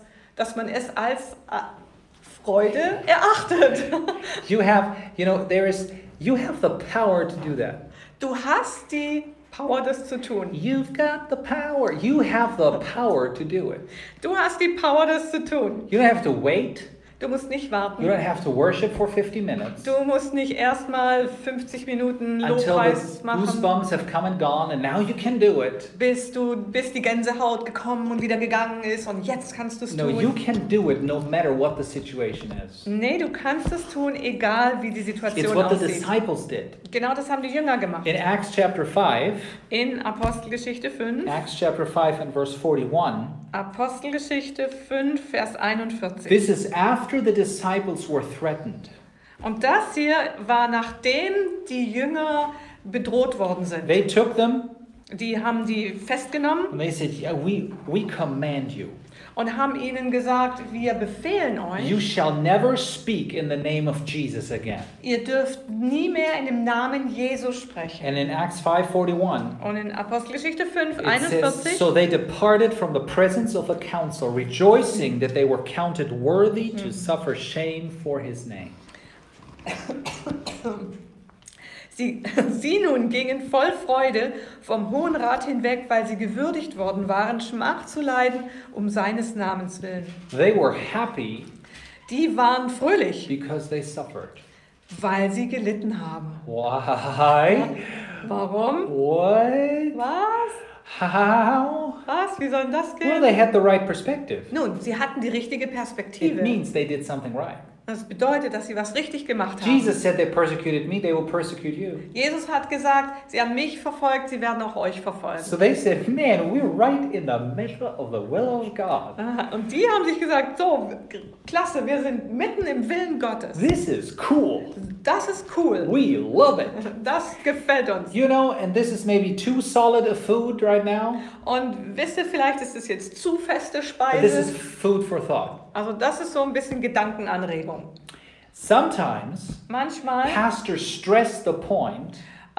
Freude erachtet. You have the power to do that. Du hast die Power, das zu tun. You've got the power. You have the power to do it. Du hast die Power, das zu tun. You don't have to wait. Du musst nicht You warten. don't have to worship for 50 minutes Du musst nicht erstmal 50 Minuten until Lobpreis the machen, goosebumps have come and gone, and now you can do it. bis die Gänsehaut gekommen und wieder gegangen ist und jetzt kannst du es No, you tun. can do it no matter what the situation is. Nee, du kannst es tun, egal wie die It's Situation what the aussieht. disciples did. Genau das haben die Jünger gemacht. In Acts chapter 5, In Apostelgeschichte 5, Acts chapter 5 and verse 41, Apostelgeschichte 5, Vers 41. this is after the disciples were threatened. Und das hier war, nachdem die Jünger bedroht worden sind. They took them Die haben die festgenommen and they said, yeah, we command you. und haben ihnen gesagt, wir befehlen You euch, shall never speak in the name of Jesus again. ihr dürft nie mehr in dem Namen Jesu sprechen. And in Acts 5:41, Und in Apostelgeschichte 5, it says, 41, so they departed from the presence of the council, rejoicing that they were counted worthy to suffer shame for his name. sie nun gingen voll Freude vom Hohen Rat hinweg, weil sie gewürdigt worden waren, Schmach zu leiden um seines Namens willen. They were happy Die waren fröhlich, because they suffered. weil sie gelitten haben. Why? Warum? What? Was? How? Was? Wie soll denn das Well, gehen? they had the right perspective. Nun, sie hatten die richtige It Perspektive. means they did something right. Das bedeutet, dass sie was richtig gemacht haben. Jesus said they persecuted me, they will persecute you. Jesus hat gesagt, sie haben mich verfolgt, sie werden auch euch verfolgen. So they said, man, we're right in the middle of the will of God. Und die haben sich gesagt, so, klasse, wir sind mitten im Willen Gottes. This is cool. Das ist cool. We love it. Das gefällt uns. You know, and this is maybe too solid a food right now, Und wisst ihr, vielleicht ist es jetzt zu feste but this is Speise. food for thought. Also das ist so ein bisschen Gedankenanregung. Sometimes Manchmal pastors stress the point,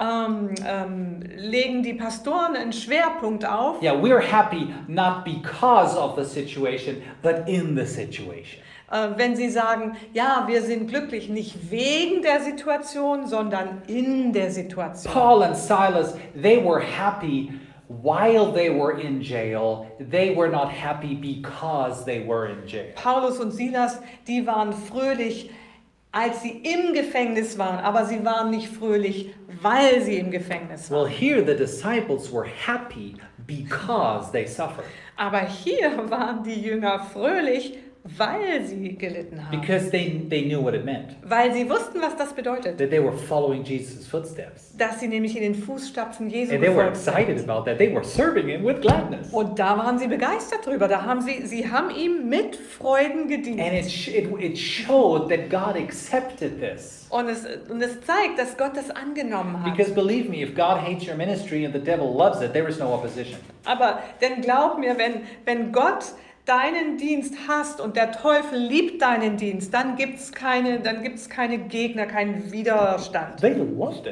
legen die Pastoren einen Schwerpunkt auf. yeah, we're happy not because of the situation, but in the situation. Wenn sie sagen, ja, wir sind glücklich nicht wegen der Situation, sondern in der Situation. Paul and Silas, they were happy while they were in jail. They were not happy because they were in jail. Paulus und Silas, die waren fröhlich, als sie im Gefängnis waren, aber sie waren nicht fröhlich, weil sie im Gefängnis waren. Well, here the disciples were happy because they suffered. Aber hier waren die Jünger fröhlich, weil sie gelitten haben. Because they knew what it meant. Weil sie wussten, was das bedeutet. That they were following Jesus' footsteps. Dass sie nämlich in den Fußstapfen Jesu And they were gefolgt excited sind. about that. They were serving him with gladness. Und da waren sie begeistert drüber. Sie haben ihm mit Freuden gedient. And it showed that God accepted this. Und es zeigt, dass Gott das angenommen hat. Because believe me, if God hates your ministry and the devil loves it, there is no opposition. Aber denn glaub mir, wenn Gott deinen Dienst hasst und der Teufel liebt deinen Dienst, dann gibt's keine Gegner, keinen Widerstand. They loved it.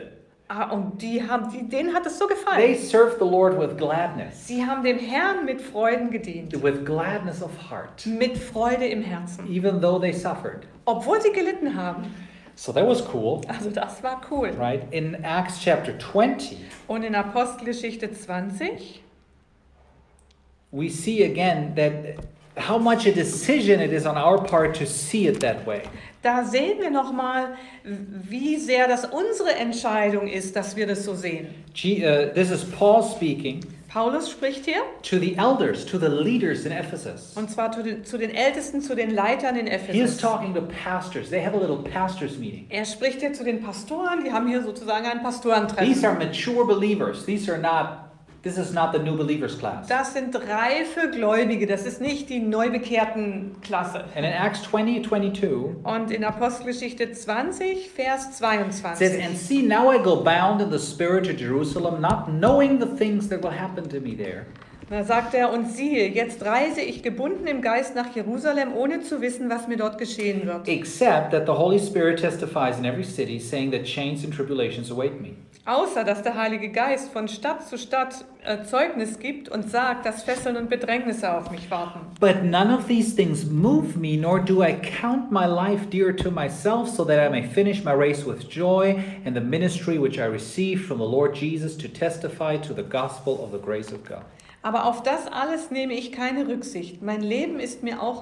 Und denen hat es so They gefallen. served the Lord with gladness, Sie haben dem Herrn mit Freuden gedient. with gladness of heart, Mit Freude im Herzen. even though they suffered. Obwohl sie gelitten haben. So that was cool, Also das war cool. right? In Acts chapter 20, Und in Apostelgeschichte 20 we see again that how much a decision it is on our part to see it that way. da sehen wir nochmal, wie sehr das unsere Entscheidung ist, dass wir das so sehen. This is Paul speaking Paulus spricht hier, to the elders, to the leaders in Ephesus. und zwar zu den Ältesten, zu den Leitern in He is Ephesus. talking to pastors. They have a little pastors meeting. Er spricht hier zu den Pastoren, die haben hier sozusagen ein These Pastorentreffen. are mature believers. This is not the new believers class. Das sind reife Gläubige, das ist nicht die neubekehrten Klasse. And in Acts 20:22, Und in Apostelgeschichte 20, Vers it says, 22. "And see, now I go bound in the Spirit to Jerusalem, not knowing the things that will happen to me there. Da sagt er, und siehe, jetzt reise ich gebunden im Geist nach Jerusalem, ohne zu wissen, was mir dort geschehen wird. Except that the Holy Spirit testifies in every city, saying that chains and tribulations await me." Außer, dass der Heilige Geist von Stadt zu Stadt Zeugnis gibt und sagt, dass Fesseln und Bedrängnisse auf mich warten. But none of these things move me, nor do I count my life dear to myself, so that I may finish my race with joy and the ministry which I received from the Lord Jesus to testify to the gospel of the grace of God. Aber auf das alles nehme ich keine Rücksicht. Mein Leben ist mir auch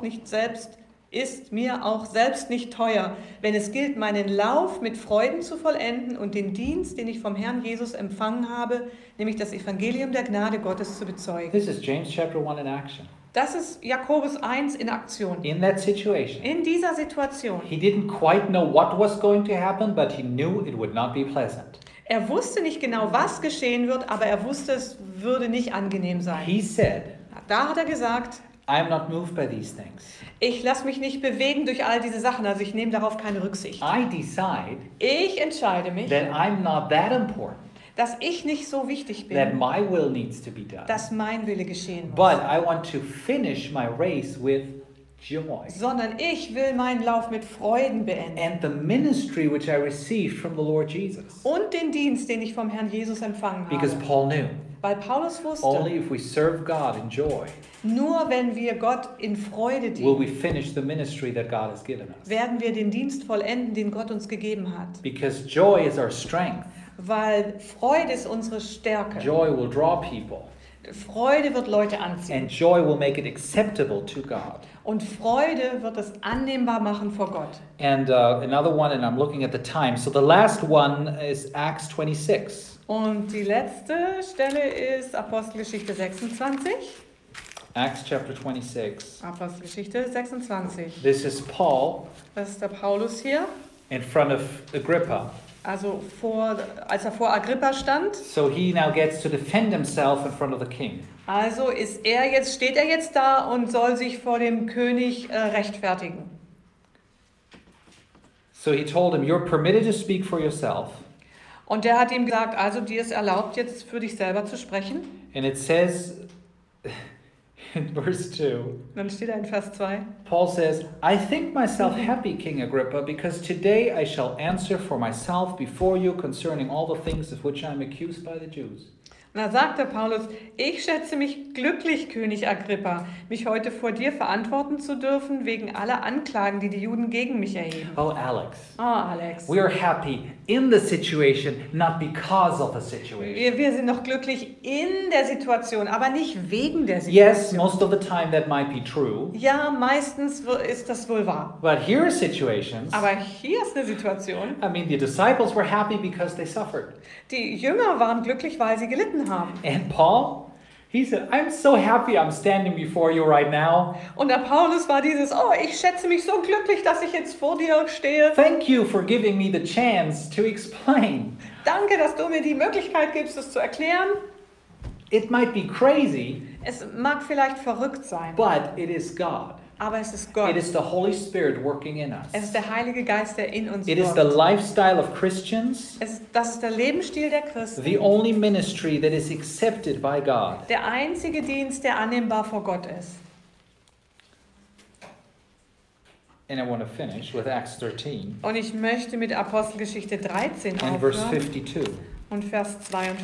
selbst nicht teuer, wenn es gilt, meinen Lauf mit Freuden zu vollenden und den Dienst, den ich vom Herrn Jesus empfangen habe, nämlich das Evangelium der Gnade Gottes zu bezeugen. This is James chapter 1 in action. Das ist Jakobus 1 in Aktion. In that situation, In dieser Situation. he didn't quite know what was going to happen, but he knew it would not be pleasant. Er wusste nicht genau, was geschehen wird, aber er wusste, es würde nicht angenehm sein. He said, Da hat er gesagt, I am not moved by these things. ich lasse mich nicht bewegen durch all diese Sachen, also ich nehme darauf keine Rücksicht. I decide Ich entscheide mich, that I'm not that important, dass ich nicht so wichtig that bin, my will needs to be done. dass mein Wille geschehen muss, But I want to finish my race with joy. sondern ich will meinen Lauf mit Freuden beenden. And the ministry which I received from the Lord Jesus. Und den Dienst, den ich vom Herrn Jesus empfangen Because habe. Paul knew, Weil Paulus only wusste, if we serve God in joy nur wenn wir Gott in Freude will dienen, we finish the ministry that God has given us. werden wir den Dienst vollenden, den Gott uns gegeben hat. Because joy is our strength. Weil Freude ist unsere Stärke. Joy will draw people. Freude wird Leute anziehen. And joy will make it acceptable to God. Und Freude wird es annehmbar machen vor Gott. And another one, and I'm looking at the time. So the last one is Acts 26. Und die letzte Stelle ist Apostelgeschichte 26. Acts chapter 26. Apostelgeschichte 26. This is Paul Das ist der Paulus hier. in front of Agrippa. Also als er vor Agrippa stand. So he now gets to defend himself in front of the king. Also steht er jetzt da und soll sich vor dem König rechtfertigen. So he told him, "You're permitted to speak for yourself." Und der hat ihm gesagt, also dir ist erlaubt, jetzt für dich selber zu sprechen. And it says in verse 2, Dann steht er in Vers 2. Paul says, "I think myself happy, King Agrippa, because today I shall answer for myself before you concerning all the things of which I am accused by the Jews." Und da sagte Paulus, ich schätze mich glücklich, König Agrippa, mich heute vor dir verantworten zu dürfen, wegen aller Anklagen, die die Juden gegen mich erheben. Oh, Alex, Alex, we are happy in the situation, not because of the situation. wir sind noch glücklich in der Situation, aber nicht wegen der Yes, Situation. most of the time that might be true, Ja, meistens ist das wohl wahr. but here are situations. Aber hier ist eine Situation, I mean, the disciples were happy because they suffered. die Jünger waren glücklich, weil sie gelitten haben. And Paul, he said, "I'm so happy I'm standing before you right now. Und der Paulus war ich schätze mich so glücklich, dass ich jetzt vor dir stehe. Thank you for giving me the chance to explain." Danke, dass du mir die Möglichkeit gibst, es zu erklären. It might be crazy, Es mag vielleicht verrückt sein, but it is God. aber es ist Gott. It is the Holy Spirit working in us. Es ist der Heilige Geist, der in uns It is the wirkt. lifestyle of Christians, Das ist der Lebensstil der Christen. the only ministry that is accepted by God. Der einzige Dienst, der annehmbar vor Gott ist. And I want to finish with Acts 13 Und ich möchte mit Apostelgeschichte 13 and verse aufhören 52. und Vers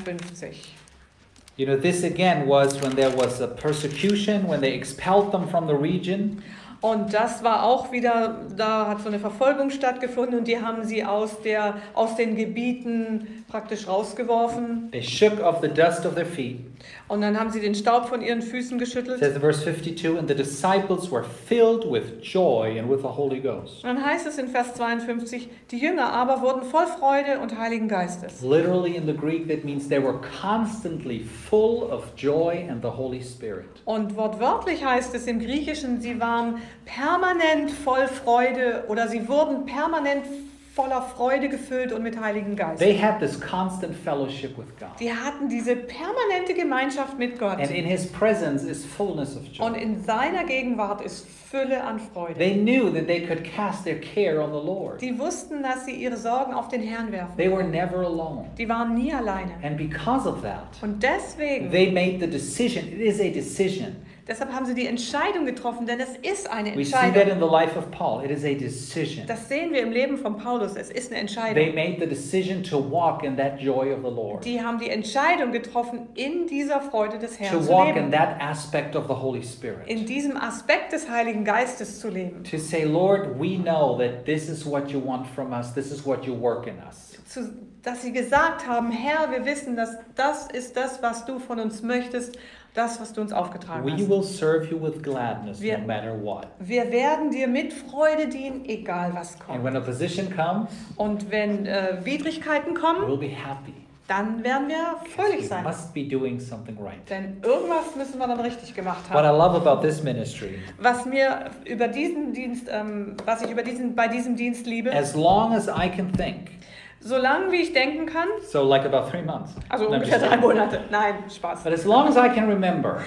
52. You know, this again was when there was a persecution, when they expelled them from the region. Und das war auch wieder, da hat so eine Verfolgung stattgefunden und die haben sie aus den Gebieten praktisch rausgeworfen. They shook off the dust of their feet. Und dann haben sie den Staub von ihren Füßen It geschüttelt. says in verse 52, and the disciples were filled with joy and with the Holy Ghost. Und dann heißt es in Vers 52, die Jünger aber wurden voll Freude und Heiligen Geistes. Literally in the Greek, that means they were constantly full of joy and the Holy Spirit. Und wortwörtlich heißt es im Griechischen, sie waren permanent voll Freude oder sie wurden permanent voller Freude gefüllt und mit Heiligen Geist. They had this constant fellowship with God. Die hatten diese permanente Gemeinschaft mit Gott. And in His presence is fullness of Und joy. in seiner Gegenwart ist Fülle an Freude. They knew that they could cast their care on the Lord. Die wussten, dass sie ihre Sorgen auf den Herrn werfen. They were never alone. Die waren nie alleine. And because of that, Und deswegen, they made the decision. It is a decision. deshalb haben sie die Entscheidung getroffen, denn es ist eine We see that Entscheidung. in the life of Paul. It is a decision. Das sehen wir im Leben von Paulus. Es ist eine They Entscheidung. made the decision to walk in that joy of the Lord. Die haben die Entscheidung getroffen, in dieser Freude des Herrn To zu walk in leben. that aspect of the Holy Spirit. In diesem Aspekt des Heiligen Geistes zu leben. To say, Lord, we know that this is what you want from us. This is what you work in us. Dass sie gesagt haben, Herr, wir wissen, dass das ist das, was du von uns möchtest, das, was du uns aufgetragen We hast. will serve you with gladness Wir- no matter what. Wir werden dir mit Freude dienen, egal was And kommt. when opposition comes, Und wenn Widrigkeiten kommen, we'll be happy. dann werden wir fröhlich We sein. must be doing something right. Denn irgendwas müssen wir dann richtig gemacht What I haben. love about this ministry, Was mir über diesen Dienst, was ich bei diesem Dienst liebe, as long as I can think, solange wie ich denken kann, so like about 3 months, also No, I'm ungefähr just 3 kidding. Monate, nein, Spaß. But as long as I can remember,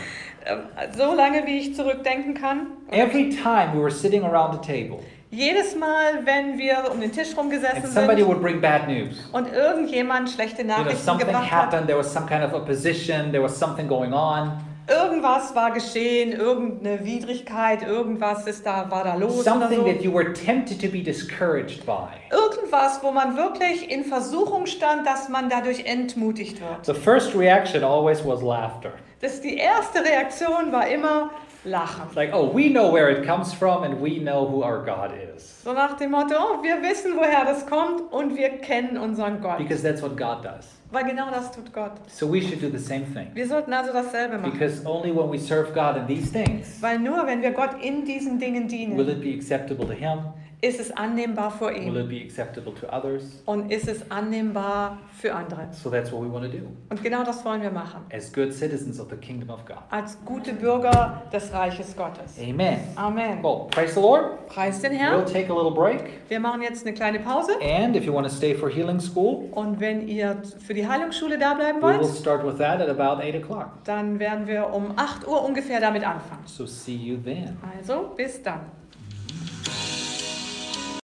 So lange wie ich zurückdenken kann, every time we were sitting around the table jedes Mal, wenn wir um den Tisch and rumgesessen somebody sind would bring bad news. und irgendjemand schlechte You know, Nachrichten something gebracht hat, happened, there was some kind of opposition, there was something going on. irgendwas war geschehen, irgendeine Widrigkeit, irgendwas war da los oder Something so. that you were tempted to be discouraged by. Irgendwas, wo man wirklich in Versuchung stand, dass man dadurch entmutigt wird. The first reaction always was laughter. Die erste Reaktion war immer Lachen. It's like, oh, we know where it comes from and we know who our God is. So nach dem Motto, oh, wir wissen, woher das kommt und wir kennen unseren Gott. Because that's what God does. Weil genau das tut Gott. So we should do the same thing. Wir sollten also dasselbe machen. Because only when we serve God in these things Weil nur wenn wir Gott in diesen Dingen will dienen, it be acceptable to Him, ist es annehmbar vor will ihm it be acceptable to others. und ist es annehmbar für andere. So that's what we want to do Und genau das wollen wir machen. as good citizens of the kingdom of God. Als gute Bürger des Reiches Gottes. Amen. Amen. Well, praise the Lord. Preis den We'll Herrn. take a little break. Wir machen jetzt eine kleine Pause. And if you want to stay for healing school, Und wenn ihr für die Heilungsschule da bleiben we will wollt, start with that at about 8 o'clock. dann werden wir um 8 Uhr ungefähr damit anfangen. So see you then. Also, bis dann.